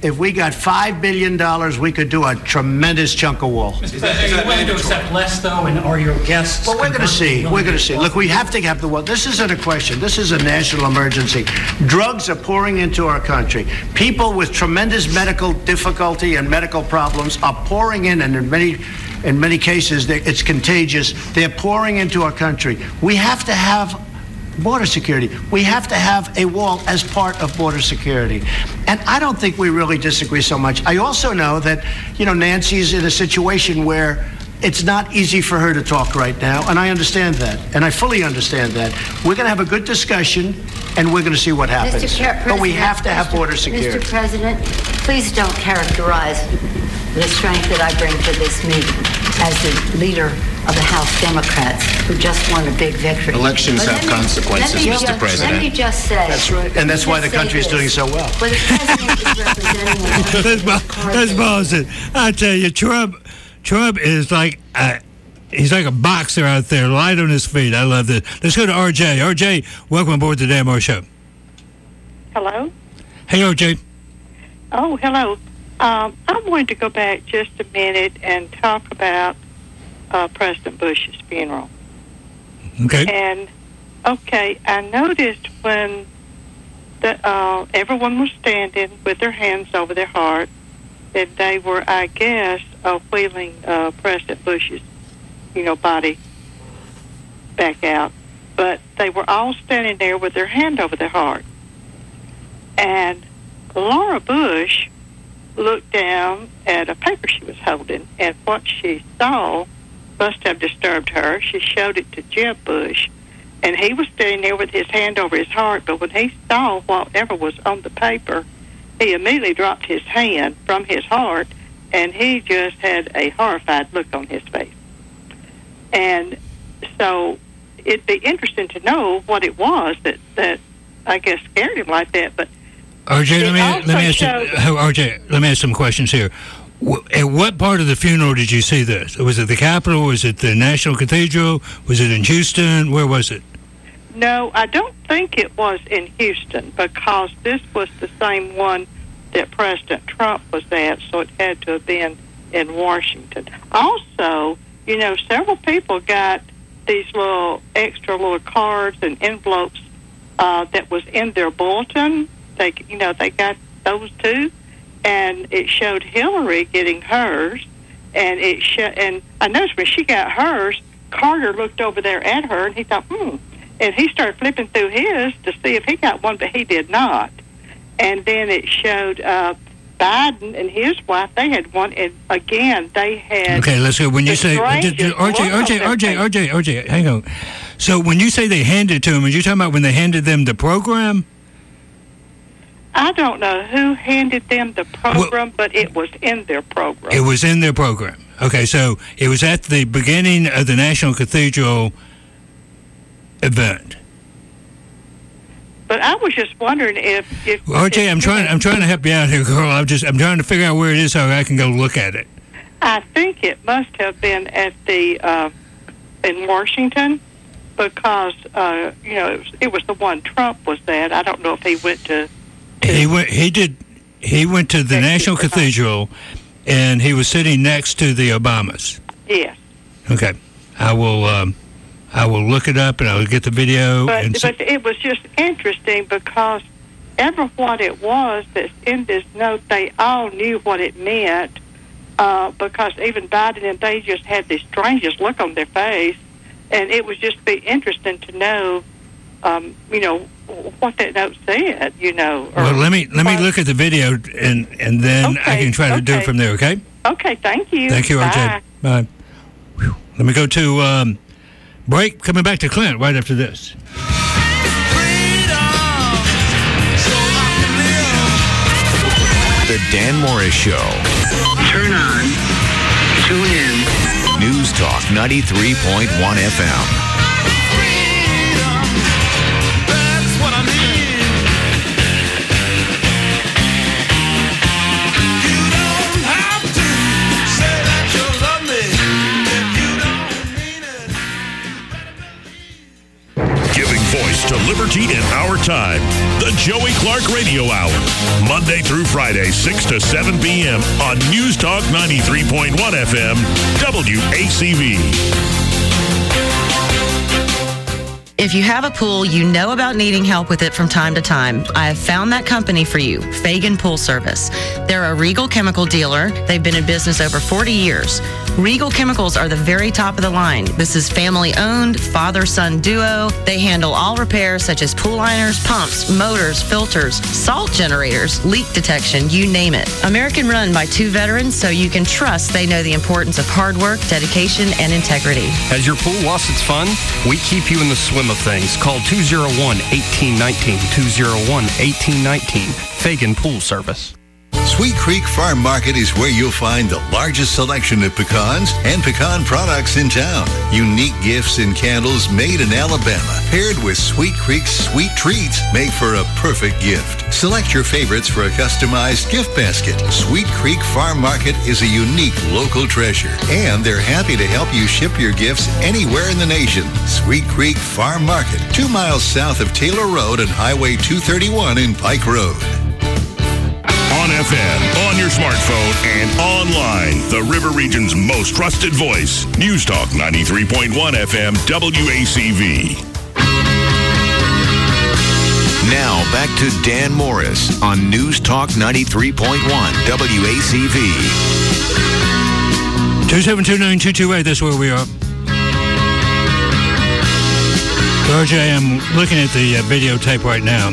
$5 billion, we could do a tremendous chunk of wall. Are you willing to accept less, though, and are your guests... Well, we're going to see. We're going to see. Look, we have to have the wall. This isn't a question. This is a national emergency. Drugs are pouring into our country. People with tremendous medical difficulty and medical problems are pouring in, and in many cases, it's contagious. They're pouring into our country. We have to have border security. We have to have a wall as part of border security. And I don't think we really disagree so much. I also know that, Nancy's in a situation where it's not easy for her to talk right now, and I understand that, and I fully understand that. We're going to have a good discussion, and we're going to see what happens. But we have to have border security. Mr. President, please don't characterize the strength that I bring to this meeting as the leader of the House Democrats who just won a big victory. Elections But have let me- consequences, let me Mr. just- President. Let me just say. That's right. And that's why the country is doing so well. Well, the president is representing That's Boston. I tell you, Trump is like he's like a boxer out there, light on his feet. I love this. Let's go to RJ. RJ, welcome aboard the Dan Moore Show. Hello? Hey, RJ. Oh, hello. I wanted to go back just a minute and talk about President Bush's funeral. Okay. And, I noticed when everyone was standing with their hands over their heart, that they were, I guess, wheeling President Bush's, body back out. but they were all standing there with their hand over their heart. And Laura Bush looked down at a paper she was holding, and what she saw must have disturbed her. She showed it to Jeb Bush, and he was standing there with his hand over his heart, but when he saw whatever was on the paper, he immediately dropped his hand from his heart, and he just had a horrified look on his face. And so it'd be interesting to know what it was that I guess scared him like that, but RJ, let me ask some questions here. At what part of the funeral did you see this? Was it the Capitol? Was it the National Cathedral? Was it in Houston? Where was it? No, I don't think it was in Houston, because this was the same one that President Trump was at, so it had to have been in Washington. Also, several people got these extra little cards and envelopes that was in their bulletin. They got those too, and it showed Hillary getting hers, and and I noticed when she got hers, Carter looked over there at her, and he thought, and he started flipping through his to see if he got one, but he did not. And then it showed Biden and his wife; they had one, and again they had. Okay, let's go. When you say RJ, hang on. So when you say they handed it to him, are you talking about when they handed them the program? I don't know who handed them the program, but it was in their program. It was in their program. Okay, so it was at the beginning of the National Cathedral event. But I was just wondering if RJ, I'm trying to help you out here, girl. I'm trying to figure out where it is so I can go look at it. I think it must have been at the in Washington, because it was the one Trump was at. I don't know if he went to. He went to the National Cathedral, and he was sitting next to the Obamas. Yes. Okay, I will look it up, and I will get the video. But it was just interesting, because what it was that's in this note, they all knew what it meant, because even Biden and they just had this strangest look on their face, and it would just be interesting to know, what that note said, Well, let me look at the video, and then I can try to do it from there, okay? Okay, thank you. Thank you, RJ. Bye. Whew. Let me go to break. Coming back to Clint right after this. The Dan Morris Show. Turn on, tune in. News Talk 93.1 FM. Voice to liberty in our time. The Joey Clark Radio Hour. Monday through Friday, 6 to 7 p.m. on News Talk 93.1 FM, WACV. If you have a pool, you know about needing help with it from time to time. I have found that company for you, Fagan Pool Service. They're a Regal chemical dealer. They've been in business over 40 years. Regal Chemicals are the very top of the line. This is family-owned, father-son duo. They handle all repairs such as pool liners, pumps, motors, filters, salt generators, leak detection, you name it. American run by 2 veterans, so you can trust they know the importance of hard work, dedication, and integrity. Has your pool lost its fun? We keep you in the swim of things. Call 201-1819, 201-1819, Fagan Pool Service. Sweet Creek Farm Market is where you'll find the largest selection of pecans and pecan products in town. Unique gifts and candles made in Alabama, paired with Sweet Creek's sweet treats, make for a perfect gift. Select your favorites for a customized gift basket. Sweet Creek Farm Market is a unique local treasure, and they're happy to help you ship your gifts anywhere in the nation. Sweet Creek Farm Market, 2 miles south of Taylor Road and Highway 231 in Pike Road. On FM, on your smartphone, and online. The River Region's most trusted voice. News Talk 93.1 FM, WACV. Now, back to Dan Morris on News Talk 93.1 WACV. 2729228, that's where we are. RJ, I'm looking at the videotape right now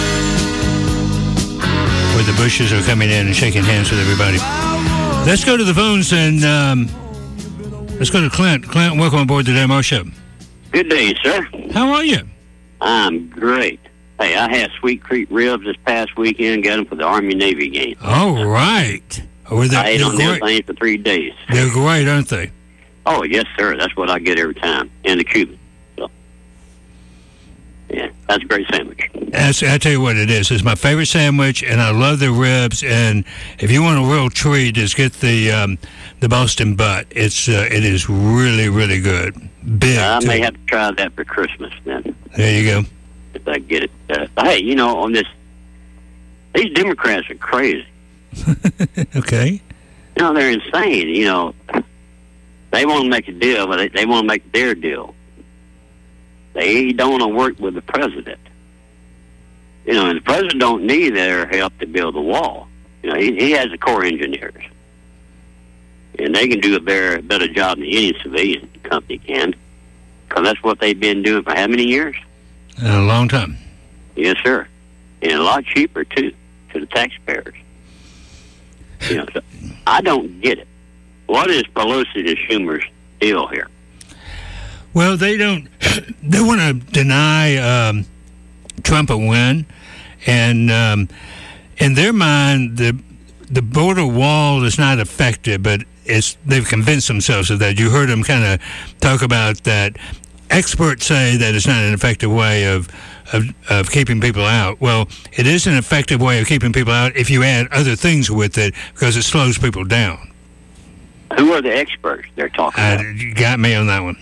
where the Bushes are coming in and shaking hands with everybody. Let's go to the phones and let's go to Clint. Clint, welcome aboard the Dan Moore Show. Good day, sir. How are you? I'm great. Hey, I had Sweet Creek ribs this past weekend. Got them for the Army-Navy game. All right. I ate on them things for 3 days. They're great, aren't they? Oh, yes, sir. That's what I get every time. And the Cuban. So, yeah, that's a great sandwich. I tell you what it is. It's my favorite sandwich, and I love the ribs. And if you want a real treat, just get the Boston butt. It is really, really good. Big. I may have to try that for Christmas then. There you go. If I get it. Hey, you know, on this, these Democrats are crazy. Okay. You know, they're insane. You know, they want to make a deal, but they want to make their deal. They don't want to work with the president. You know, and the president don't need their help to build a wall. You know, he has the Corps engineers. And they can do a better job than any civilian company can. Because that's what they've been doing for how many years? A long time. Yes, sir. And a lot cheaper, too, to the taxpayers. You know, so I don't get it. What is Pelosi and Schumer's deal here? Well, they want to deny Trump a win. And in their mind, the border wall is not effective, but they've convinced themselves of that. You heard them kind of talk about that. Experts say that it's not an effective way of keeping people out. Well, it is an effective way of keeping people out if you add other things with it, because it slows people down. Who are the experts they're talking about? You got me on that one.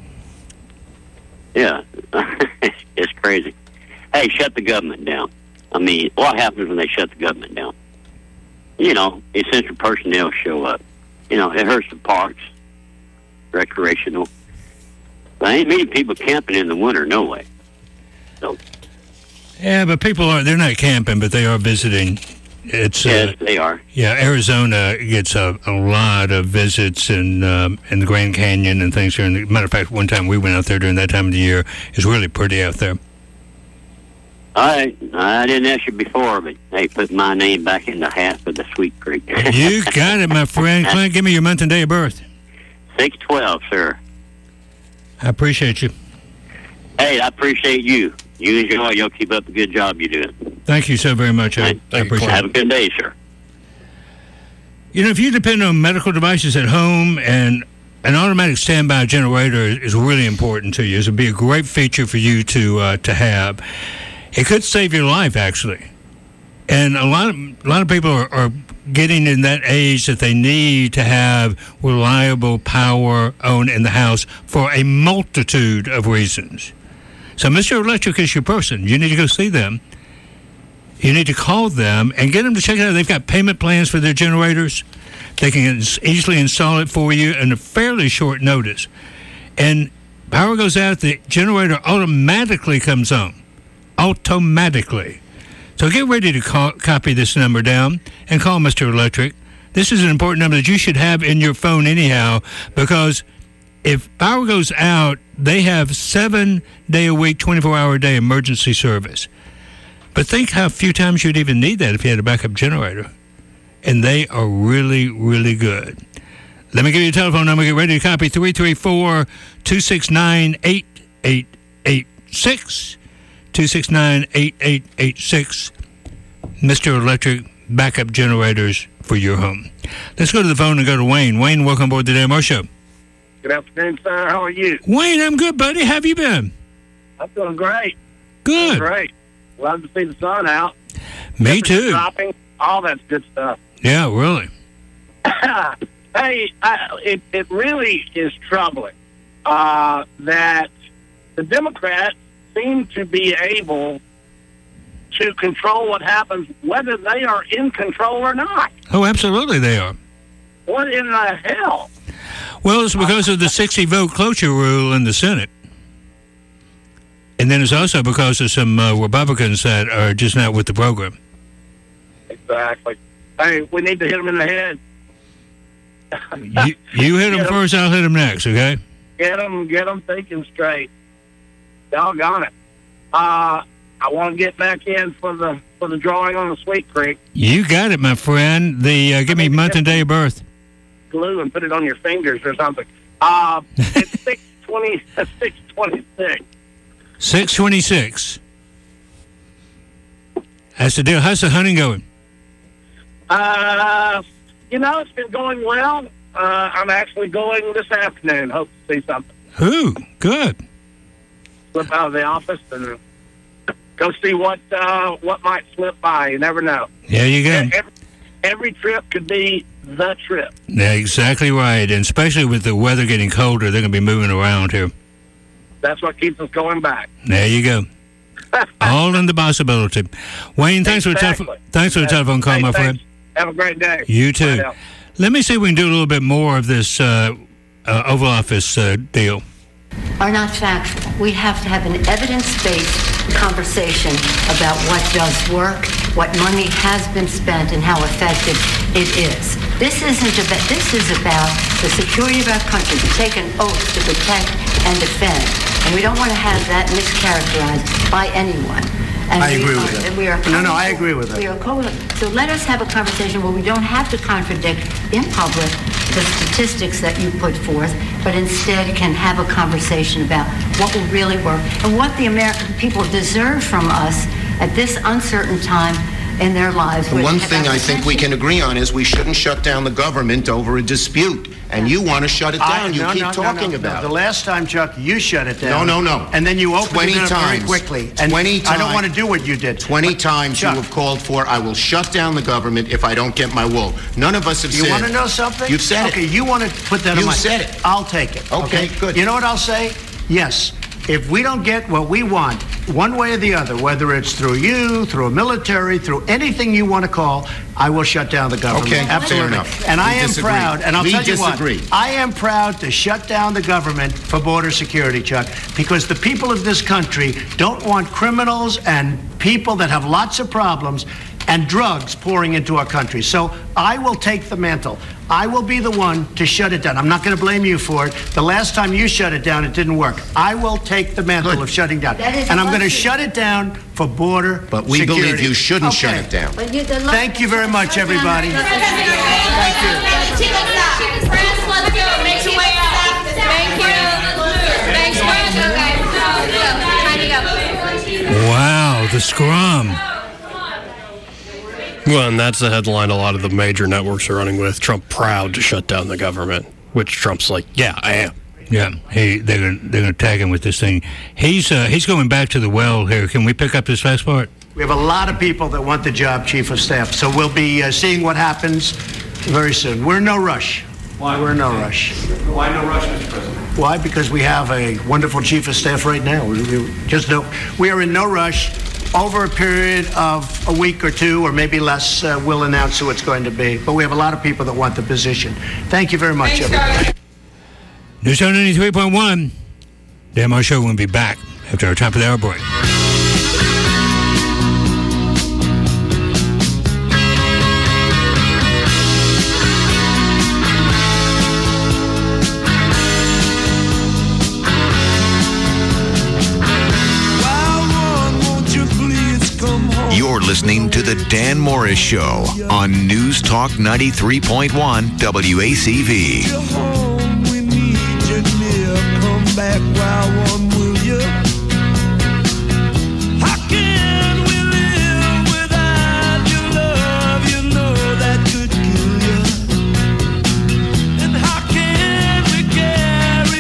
Yeah, it's crazy. Hey, shut the government down. I mean, what happens when they shut the government down? You know, essential personnel show up. You know, it hurts the parks, recreational. There ain't many people camping in the winter, no way. So. Yeah, but they're not camping, but they are visiting. Yes, they are. Yeah, Arizona gets a lot of visits in the Grand Canyon and things there. And matter of fact, one time we went out there during that time of the year. It's really pretty out there. I didn't ask you before, but hey, put my name back in the hat for the Sweet Creek. You got it, my friend. Clint, give me your month and day of birth. 6/12, sir. I appreciate you. Hey, I appreciate you. You enjoy. You'll keep up the good job you're doing. Thank you so very much. I appreciate it. Have a good day, sir. You know, if you depend on medical devices at home, and an automatic standby generator is really important to you. It would be a great feature for you to have. It could save your life, actually. And a lot of people are getting in that age that they need to have reliable power on in the house for a multitude of reasons. So Mr. Electric is your person. You need to go see them. You need to call them and get them to check it out. They've got payment plans for their generators. They can easily install it for you in a fairly short notice. And power goes out, the generator automatically comes on. Automatically. So get ready to copy this number down and call Mr. Electric. This is an important number that you should have in your phone anyhow, because if power goes out, they have 7-day-a-week, 24-hour-a-day emergency service. But think how few times you'd even need that if you had a backup generator. And they are really, really good. Let me give you a telephone number. Get ready to copy 334-269-8886. 269-8886. Mr. Electric backup generators for your home. Let's go to the phone and go to Wayne. Wayne, welcome aboard the Dan Moore Show. Good afternoon, sir. How are you? Wayne, I'm good, buddy. How have you been? I'm doing great. Good. Great. Love to see the sun out. Me too. Shopping, all that's good stuff. Yeah, really. Hey, it really is troubling that the Democrats seem to be able to control what happens, whether they are in control or not. Oh, absolutely they are. What in the hell? Well, it's because of the 60-vote cloture rule in the Senate. And then it's also because of some Republicans that are just not with the program. Exactly. Hey, we need to hit them in the head. You hit them first, I'll hit them next, okay? Get them thinking straight. Doggone it. I want to get back in for the drawing on the Sweet Creek. You got it, my friend. Give me month and day of birth. Glue and put it on your fingers or something. It's 626. 626. That's the deal. How's the hunting going? It's been going well. I'm actually going this afternoon. Hope to see something. Ooh, good. Slip out of the office and go see what might slip by. You never know. There you go. Every trip could be the trip. Yeah, exactly right. And especially with the weather getting colder, they're going to be moving around here. That's what keeps us going back. There you go. All in the possibility. Wayne, thanks for the telephone call, my friend. Have a great day. You too. Let me see if we can do a little bit more of this Oval Office deal. Are not factual. We have to have an evidence-based conversation about what does work, what money has been spent, and how effective it is. This is about the security of our country. We take an oath to protect and defend, and we don't want to have that mischaracterized by anyone. And I agree with that. I agree with that. So let us have a conversation where we don't have to contradict in public the statistics that you put forth, but instead can have a conversation about what will really work and what the American people deserve from us at this uncertain time in their lives. The one thing I think we can agree on is we shouldn't shut down the government over a dispute. And you want to shut it down. You keep talking about it. The last time, Chuck, you shut it down. No. And then you opened it up 20 very times. quickly. And 20 times. I don't want to do what you did. 20 times Chuck. you have called for, I will shut down the government if I don't get my wool. None of us have said it. You want to know something? You've said it. Okay, you want to put that on You my... said it. I'll take it. Okay, good. You know what I'll say? Yes. If we don't get what we want, one way or the other, whether it's through you, through a military, through anything you want to call, I will shut down the government. Okay, absolutely. fair enough. And We I am disagree. proud, and I'll We tell you disagree. what, I am proud to shut down the government for border security, Chuck, because the people of this country don't want criminals and people that have lots of problems and drugs pouring into our country. So I will take the mantle. I will be the one to shut it down. I'm not going to blame you for it. The last time you shut it down, it didn't work. I will take the mantle of shutting down. And I'm going to shut it down for border But we security. believe you shouldn't shut it down. Thank you very much, everybody. Thank you. Press, let's go. Make your way out. Thank you. Thanks, Press. Okay. Wow, the scrum. Well, and that's the headline a lot of the major networks are running with. Trump proud to shut down the government, which Trump's like, yeah, I am. Yeah, they're gonna tag him with this thing. He's going back to the well here. Can we pick up this last part? We have a lot of people that want the job, Chief of Staff, so we'll be seeing what happens very soon. We're in no rush. Why? We're in no rush. Why no rush, Mr. President? Why? Because we have a wonderful Chief of Staff right now. We are in no rush. Over a period of a week or two, or maybe less, we'll announce who it's going to be. But we have a lot of people that want the position. Thank you very much, everybody. News Talk 93.1. The MR Show will be back after our top of the hour break. You're listening to The Dan Morris Show on News Talk 93.1 WACV.